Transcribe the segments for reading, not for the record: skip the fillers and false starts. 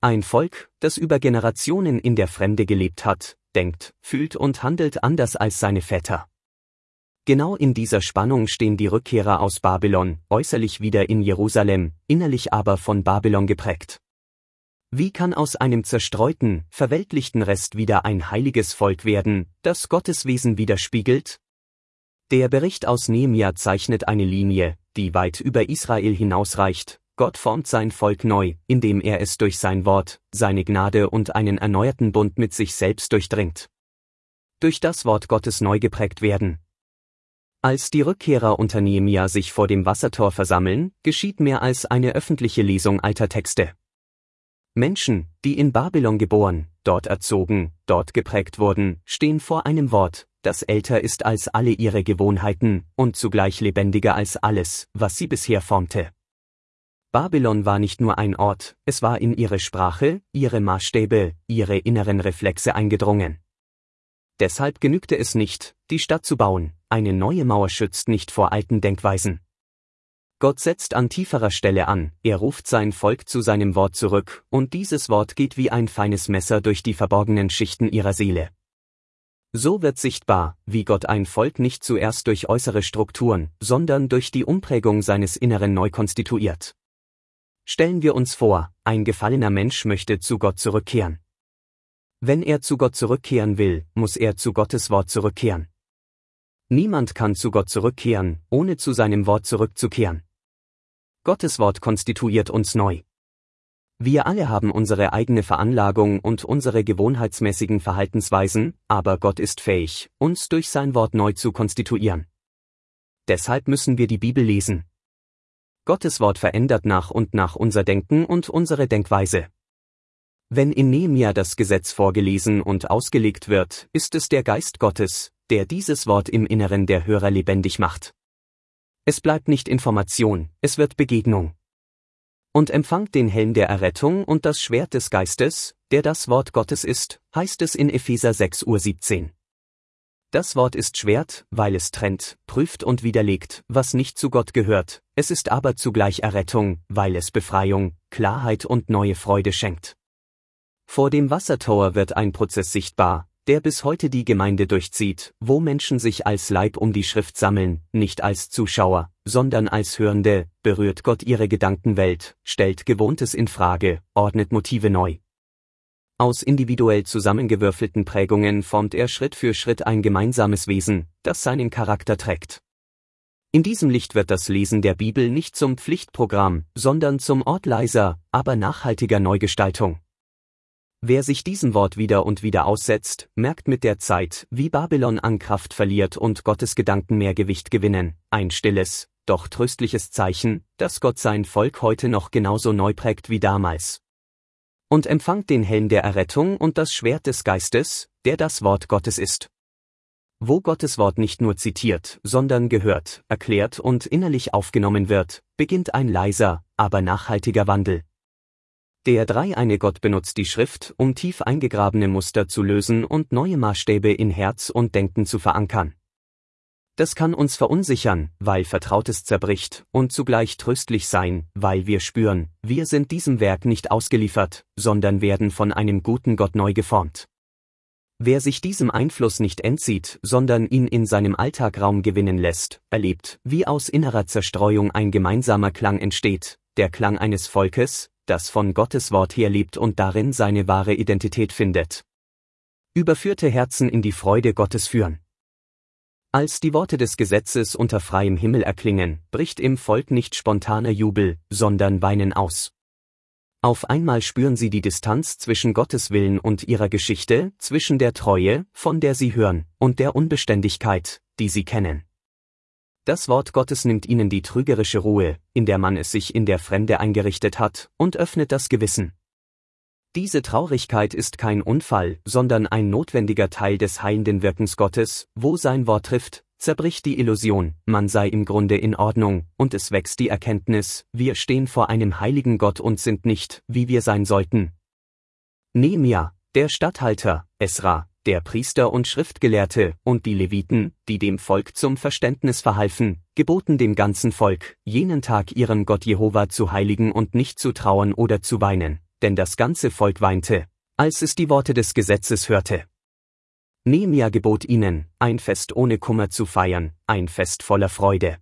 Ein Volk, das über Generationen in der Fremde gelebt hat, denkt, fühlt und handelt anders als seine Väter. Genau in dieser Spannung stehen die Rückkehrer aus Babylon, äußerlich wieder in Jerusalem, innerlich aber von Babylon geprägt. Wie kann aus einem zerstreuten, verweltlichten Rest wieder ein heiliges Volk werden, das Gottes Wesen widerspiegelt? Der Bericht aus Nehemia zeichnet eine Linie, die weit über Israel hinausreicht. Gott formt sein Volk neu, indem er es durch sein Wort, seine Gnade und einen erneuerten Bund mit sich selbst durchdringt. Durch das Wort Gottes neu geprägt werden. Als die Rückkehrer unter Nehemia sich vor dem Wassertor versammeln, geschieht mehr als eine öffentliche Lesung alter Texte. Menschen, die in Babylon geboren, dort erzogen, dort geprägt wurden, stehen vor einem Wort, das älter ist als alle ihre Gewohnheiten und zugleich lebendiger als alles, was sie bisher formte. Babylon war nicht nur ein Ort, es war in ihre Sprache, ihre Maßstäbe, ihre inneren Reflexe eingedrungen. Deshalb genügte es nicht, die Stadt zu bauen, eine neue Mauer schützt nicht vor alten Denkweisen. Gott setzt an tieferer Stelle an, er ruft sein Volk zu seinem Wort zurück, und dieses Wort geht wie ein feines Messer durch die verborgenen Schichten ihrer Seele. So wird sichtbar, wie Gott ein Volk nicht zuerst durch äußere Strukturen, sondern durch die Umprägung seines Inneren neu konstituiert. Stellen wir uns vor, ein gefallener Mensch möchte zu Gott zurückkehren. Wenn er zu Gott zurückkehren will, muss er zu Gottes Wort zurückkehren. Niemand kann zu Gott zurückkehren, ohne zu seinem Wort zurückzukehren. Gottes Wort konstituiert uns neu. Wir alle haben unsere eigene Veranlagung und unsere gewohnheitsmäßigen Verhaltensweisen, aber Gott ist fähig, uns durch sein Wort neu zu konstituieren. Deshalb müssen wir die Bibel lesen. Gottes Wort verändert nach und nach unser Denken und unsere Denkweise. Wenn in Nehemia das Gesetz vorgelesen und ausgelegt wird, ist es der Geist Gottes, der dieses Wort im Inneren der Hörer lebendig macht. Es bleibt nicht Information, es wird Begegnung. Und empfangt den Helm der Errettung und das Schwert des Geistes, der das Wort Gottes ist, heißt es in Epheser 6:17. Das Wort ist Schwert, weil es trennt, prüft und widerlegt, was nicht zu Gott gehört, es ist aber zugleich Errettung, weil es Befreiung, Klarheit und neue Freude schenkt. Vor dem Wassertor wird ein Prozess sichtbar, der bis heute die Gemeinde durchzieht, wo Menschen sich als Leib um die Schrift sammeln, nicht als Zuschauer, sondern als Hörende, berührt Gott ihre Gedankenwelt, stellt Gewohntes in Frage, ordnet Motive neu. Aus individuell zusammengewürfelten Prägungen formt er Schritt für Schritt ein gemeinsames Wesen, das seinen Charakter trägt. In diesem Licht wird das Lesen der Bibel nicht zum Pflichtprogramm, sondern zum Ort leiser, aber nachhaltiger Neugestaltung. Wer sich diesem Wort wieder und wieder aussetzt, merkt mit der Zeit, wie Babylon an Kraft verliert und Gottes Gedanken mehr Gewicht gewinnen, ein stilles, doch tröstliches Zeichen, dass Gott sein Volk heute noch genauso neu prägt wie damals. Und empfangt den Helm der Errettung und das Schwert des Geistes, der das Wort Gottes ist. Wo Gottes Wort nicht nur zitiert, sondern gehört, erklärt und innerlich aufgenommen wird, beginnt ein leiser, aber nachhaltiger Wandel. Der dreieine Gott benutzt die Schrift, um tief eingegrabene Muster zu lösen und neue Maßstäbe in Herz und Denken zu verankern. Das kann uns verunsichern, weil Vertrautes zerbricht, und zugleich tröstlich sein, weil wir spüren, wir sind diesem Werk nicht ausgeliefert, sondern werden von einem guten Gott neu geformt. Wer sich diesem Einfluss nicht entzieht, sondern ihn in seinem Alltag Raum gewinnen lässt, erlebt, wie aus innerer Zerstreuung ein gemeinsamer Klang entsteht, der Klang eines Volkes, das von Gottes Wort her lebt und darin seine wahre Identität findet. Überführte Herzen in die Freude Gottes führen. Als die Worte des Gesetzes unter freiem Himmel erklingen, bricht im Volk nicht spontaner Jubel, sondern Weinen aus. Auf einmal spüren sie die Distanz zwischen Gottes Willen und ihrer Geschichte, zwischen der Treue, von der sie hören, und der Unbeständigkeit, die sie kennen. Das Wort Gottes nimmt ihnen die trügerische Ruhe, in der man es sich in der Fremde eingerichtet hat, und öffnet das Gewissen. Diese Traurigkeit ist kein Unfall, sondern ein notwendiger Teil des heilenden Wirkens Gottes, wo sein Wort trifft, zerbricht die Illusion, man sei im Grunde in Ordnung, und es wächst die Erkenntnis, wir stehen vor einem heiligen Gott und sind nicht, wie wir sein sollten. Nehemia, der Statthalter, Esra, der Priester und Schriftgelehrte, und die Leviten, die dem Volk zum Verständnis verhalfen, geboten dem ganzen Volk, jenen Tag ihren Gott Jehova zu heiligen und nicht zu trauern oder zu weinen, denn das ganze Volk weinte, als es die Worte des Gesetzes hörte. Nehemia gebot ihnen, ein Fest ohne Kummer zu feiern, ein Fest voller Freude.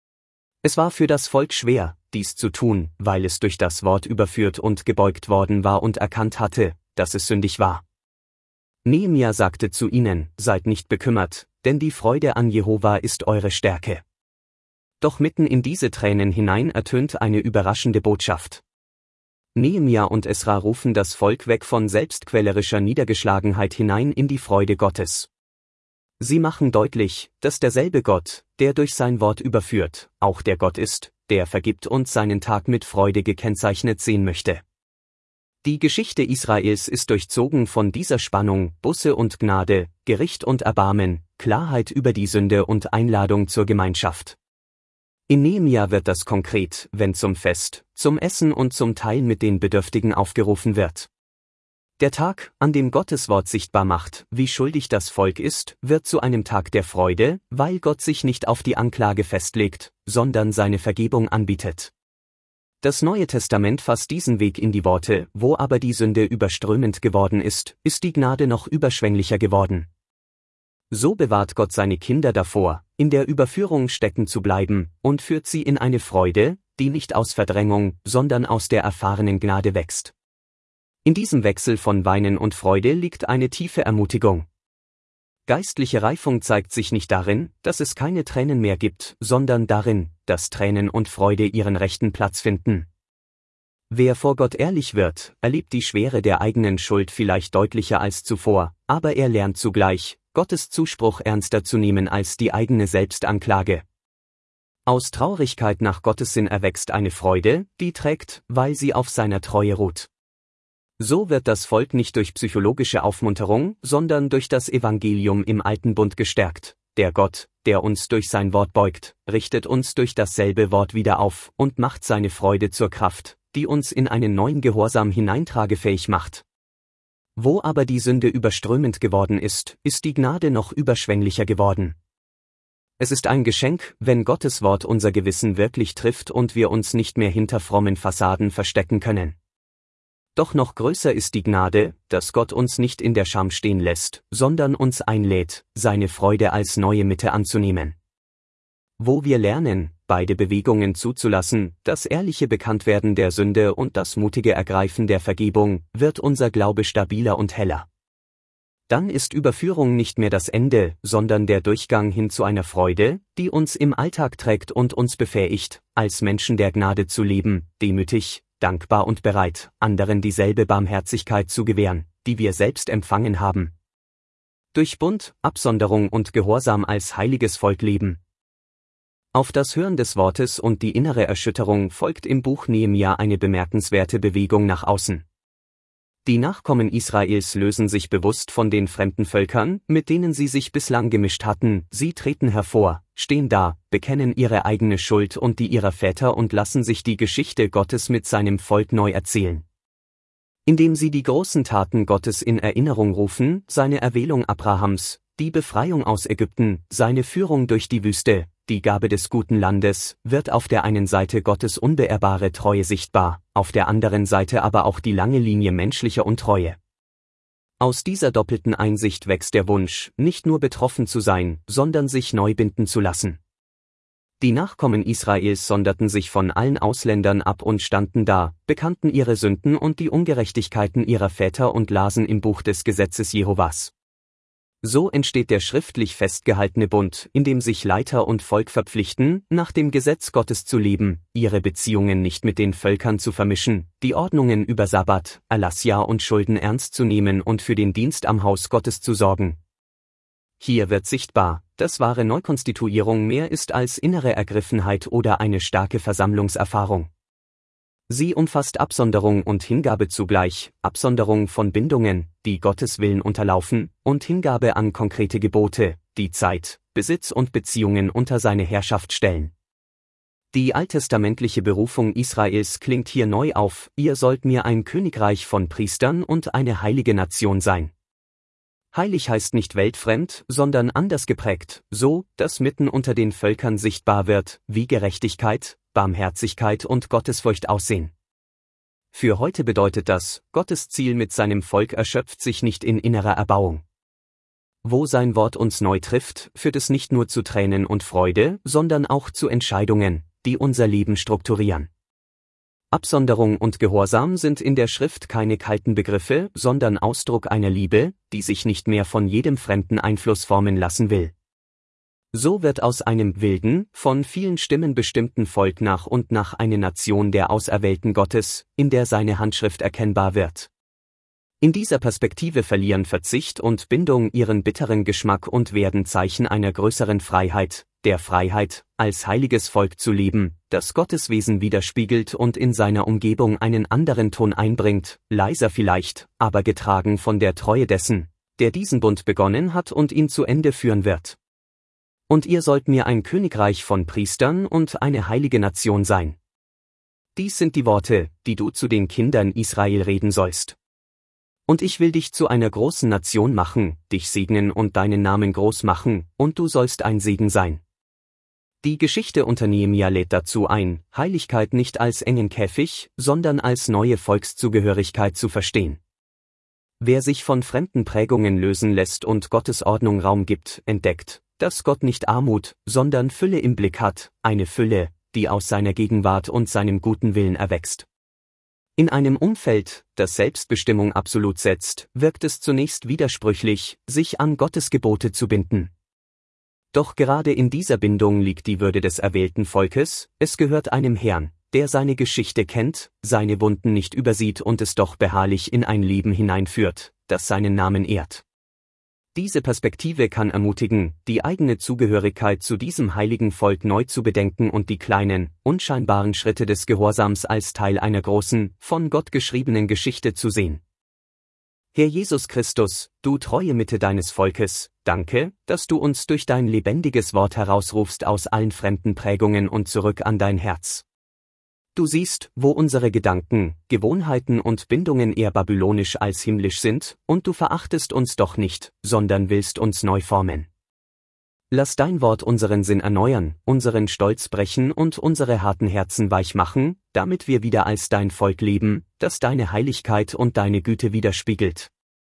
Es war für das Volk schwer, dies zu tun, weil es durch das Wort überführt und gebeugt worden war und erkannt hatte, dass es sündig war. Nehemia sagte zu ihnen, seid nicht bekümmert, denn die Freude an Jehova ist eure Stärke. Doch mitten in diese Tränen hinein ertönt eine überraschende Botschaft. Nehemia und Esra rufen das Volk weg von selbstquälerischer Niedergeschlagenheit hinein in die Freude Gottes. Sie machen deutlich, dass derselbe Gott, der durch sein Wort überführt, auch der Gott ist, der vergibt und seinen Tag mit Freude gekennzeichnet sehen möchte. Die Geschichte Israels ist durchzogen von dieser Spannung, Buße und Gnade, Gericht und Erbarmen, Klarheit über die Sünde und Einladung zur Gemeinschaft. In Nehemia wird das konkret, wenn zum Fest, zum Essen und zum Teilen mit den Bedürftigen aufgerufen wird. Der Tag, an dem Gottes Wort sichtbar macht, wie schuldig das Volk ist, wird zu einem Tag der Freude, weil Gott sich nicht auf die Anklage festlegt, sondern seine Vergebung anbietet. Das Neue Testament fasst diesen Weg in die Worte, wo aber die Sünde überströmend geworden ist die Gnade noch überschwänglicher geworden. So bewahrt Gott seine Kinder davor, in der Überführung stecken zu bleiben, und führt sie in eine Freude, die nicht aus Verdrängung, sondern aus der erfahrenen Gnade wächst. In diesem Wechsel von Weinen und Freude liegt eine tiefe Ermutigung. Geistliche Reifung zeigt sich nicht darin, dass es keine Tränen mehr gibt, sondern darin, dass Tränen und Freude ihren rechten Platz finden. Wer vor Gott ehrlich wird, erlebt die Schwere der eigenen Schuld vielleicht deutlicher als zuvor, aber er lernt zugleich, Gottes Zuspruch ernster zu nehmen als die eigene Selbstanklage. Aus Traurigkeit nach Gottes Sinn erwächst eine Freude, die trägt, weil sie auf seiner Treue ruht. So wird das Volk nicht durch psychologische Aufmunterung, sondern durch das Evangelium im Alten Bund gestärkt. Der Gott, der uns durch sein Wort beugt, richtet uns durch dasselbe Wort wieder auf und macht seine Freude zur Kraft, die uns in einen neuen Gehorsam hineintragefähig macht. Wo aber die Sünde überströmend geworden ist die Gnade noch überschwänglicher geworden. Es ist ein Geschenk, wenn Gottes Wort unser Gewissen wirklich trifft und wir uns nicht mehr hinter frommen Fassaden verstecken können. Doch noch größer ist die Gnade, dass Gott uns nicht in der Scham stehen lässt, sondern uns einlädt, seine Freude als neue Mitte anzunehmen. Wo wir lernen, beide Bewegungen zuzulassen, das ehrliche Bekanntwerden der Sünde und das mutige Ergreifen der Vergebung, wird unser Glaube stabiler und heller. Dann ist Überführung nicht mehr das Ende, sondern der Durchgang hin zu einer Freude, die uns im Alltag trägt und uns befähigt, als Menschen der Gnade zu leben, demütig, dankbar und bereit, anderen dieselbe Barmherzigkeit zu gewähren, die wir selbst empfangen haben. Durch Bund, Absonderung und Gehorsam als heiliges Volk leben. Auf das Hören des Wortes und die innere Erschütterung folgt im Buch Nehemia eine bemerkenswerte Bewegung nach außen. Die Nachkommen Israels lösen sich bewusst von den fremden Völkern, mit denen sie sich bislang gemischt hatten, sie treten hervor, stehen da, bekennen ihre eigene Schuld und die ihrer Väter und lassen sich die Geschichte Gottes mit seinem Volk neu erzählen. Indem sie die großen Taten Gottes in Erinnerung rufen, seine Erwählung Abrahams, die Befreiung aus Ägypten, seine Führung durch die Wüste, die Gabe des guten Landes, wird auf der einen Seite Gottes unbeirrbare Treue sichtbar, auf der anderen Seite aber auch die lange Linie menschlicher Untreue. Aus dieser doppelten Einsicht wächst der Wunsch, nicht nur betroffen zu sein, sondern sich neu binden zu lassen. Die Nachkommen Israels sonderten sich von allen Ausländern ab und standen da, bekannten ihre Sünden und die Ungerechtigkeiten ihrer Väter und lasen im Buch des Gesetzes Jehovas. So entsteht der schriftlich festgehaltene Bund, in dem sich Leiter und Volk verpflichten, nach dem Gesetz Gottes zu leben, ihre Beziehungen nicht mit den Völkern zu vermischen, die Ordnungen über Sabbat, Erlassjahr und Schulden ernst zu nehmen und für den Dienst am Haus Gottes zu sorgen. Hier wird sichtbar, dass wahre Neukonstituierung mehr ist als innere Ergriffenheit oder eine starke Versammlungserfahrung. Sie umfasst Absonderung und Hingabe zugleich, Absonderung von Bindungen, die Gottes Willen unterlaufen, und Hingabe an konkrete Gebote, die Zeit, Besitz und Beziehungen unter seine Herrschaft stellen. Die alttestamentliche Berufung Israels klingt hier neu auf: Ihr sollt mir ein Königreich von Priestern und eine heilige Nation sein. Heilig heißt nicht weltfremd, sondern anders geprägt, so, dass mitten unter den Völkern sichtbar wird, wie Gerechtigkeit, Barmherzigkeit und Gottesfurcht aussehen. Für heute bedeutet das, Gottes Ziel mit seinem Volk erschöpft sich nicht in innerer Erbauung. Wo sein Wort uns neu trifft, führt es nicht nur zu Tränen und Freude, sondern auch zu Entscheidungen, die unser Leben strukturieren. Absonderung und Gehorsam sind in der Schrift keine kalten Begriffe, sondern Ausdruck einer Liebe, die sich nicht mehr von jedem fremden Einfluss formen lassen will. So wird aus einem wilden, von vielen Stimmen bestimmten Volk nach und nach eine Nation der Auserwählten Gottes, in der seine Handschrift erkennbar wird. In dieser Perspektive verlieren Verzicht und Bindung ihren bitteren Geschmack und werden Zeichen einer größeren Freiheit, der Freiheit, als heiliges Volk zu leben, das Gottes Wesen widerspiegelt und in seiner Umgebung einen anderen Ton einbringt, leiser vielleicht, aber getragen von der Treue dessen, der diesen Bund begonnen hat und ihn zu Ende führen wird. Und ihr sollt mir ein Königreich von Priestern und eine heilige Nation sein. Dies sind die Worte, die du zu den Kindern Israel reden sollst. Und ich will dich zu einer großen Nation machen, dich segnen und deinen Namen groß machen, und du sollst ein Segen sein. Die Geschichte unter Nehemia lädt dazu ein, Heiligkeit nicht als engen Käfig, sondern als neue Volkszugehörigkeit zu verstehen. Wer sich von fremden Prägungen lösen lässt und Gottes Ordnung Raum gibt, entdeckt, dass Gott nicht Armut, sondern Fülle im Blick hat, eine Fülle, die aus seiner Gegenwart und seinem guten Willen erwächst. In einem Umfeld, das Selbstbestimmung absolut setzt, wirkt es zunächst widersprüchlich, sich an Gottes Gebote zu binden. Doch gerade in dieser Bindung liegt die Würde des erwählten Volkes, es gehört einem Herrn, der seine Geschichte kennt, seine Wunden nicht übersieht und es doch beharrlich in ein Leben hineinführt, das seinen Namen ehrt. Diese Perspektive kann ermutigen, die eigene Zugehörigkeit zu diesem heiligen Volk neu zu bedenken und die kleinen, unscheinbaren Schritte des Gehorsams als Teil einer großen, von Gott geschriebenen Geschichte zu sehen. Herr Jesus Christus, du treue Mitte deines Volkes, danke, dass du uns durch dein lebendiges Wort herausrufst aus allen fremden Prägungen und zurück an dein Herz. Du siehst, wo unsere Gedanken, Gewohnheiten und Bindungen eher babylonisch als himmlisch sind, und du verachtest uns doch nicht, sondern willst uns neu formen. Lass dein Wort unseren Sinn erneuern, unseren Stolz brechen und unsere harten Herzen weich machen, damit wir wieder als dein Volk leben, das deine Heiligkeit und deine Güte widerspiegelt.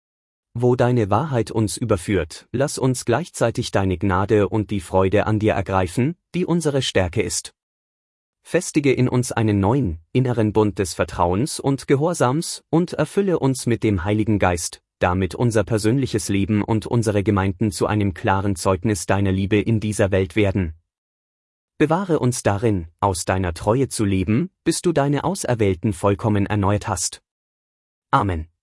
Wo deine Wahrheit uns überführt, lass uns gleichzeitig deine Gnade und die Freude an dir ergreifen, die unsere Stärke ist. Festige in uns einen neuen, inneren Bund des Vertrauens und Gehorsams und erfülle uns mit dem Heiligen Geist, damit unser persönliches Leben und unsere Gemeinden zu einem klaren Zeugnis deiner Liebe in dieser Welt werden. Bewahre uns darin, aus deiner Treue zu leben, bis du deine Auserwählten vollkommen erneuert hast. Amen.